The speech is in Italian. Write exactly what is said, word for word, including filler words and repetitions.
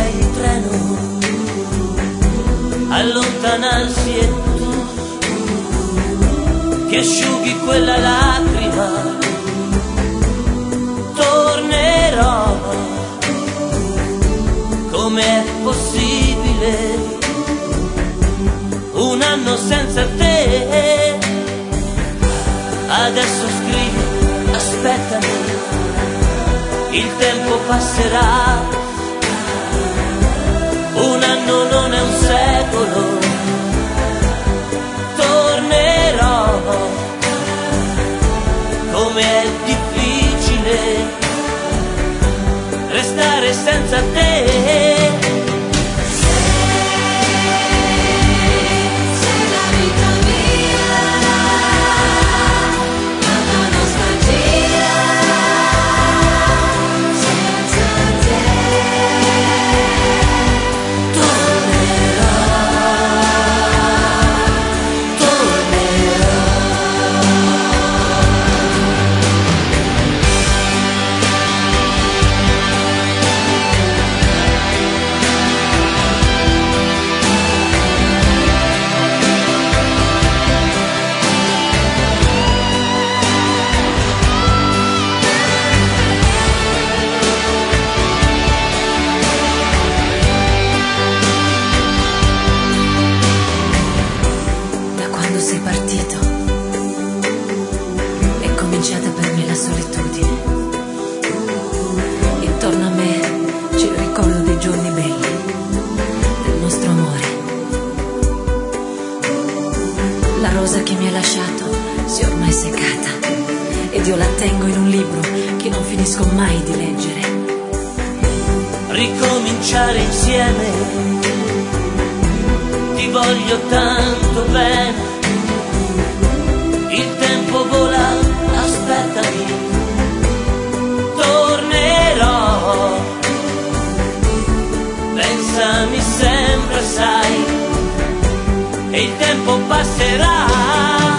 sei il treno, allontanarsi e tu che asciughi quella lacrima. Tornerò, com'è possibile un anno senza te? Adesso scrivi, aspettami, il tempo passerà. Un anno non è un secolo. Tornerò, come è difficile restare senza te. Sei partito, è cominciata per me la solitudine. Intorno a me c'è il ricordo dei giorni belli, del nostro amore. La rosa che mi hai lasciato si è ormai seccata ed io la tengo in un libro che non finisco mai di leggere. Ricominciare insieme, ti voglio tanto bene. Il tempo vola, aspettami, tornerò. Pensami sempre, sai, e il tempo passerà.